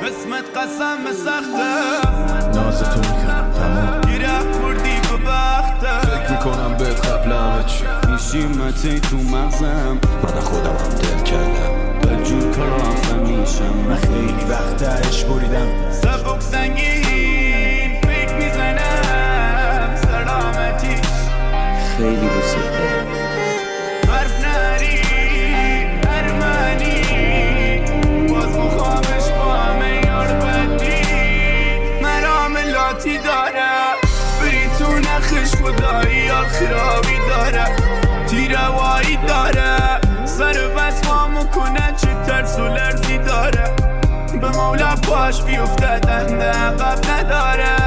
اسمت قسم سخته نازتو میکنم تمام گیره خوردی به بخته فکر میکنم بهت قبل همه چی نیشیمتی تو مغزم من خودم هم دل کردم بجور کار میشم من خیلی وقت عشق بریدم سبک سنگین فکر میزنم سلامتیش خیلی دوست دارم حرف نری ارمنی باز مخوامش با همه یار بدی مرام لاتی داره بری تو نخش خدایی آخرابی داره تیروایی داره سر بس ما مکنه چه ترس و لرزی داره به مولا باش بیفته دنده عقب نداره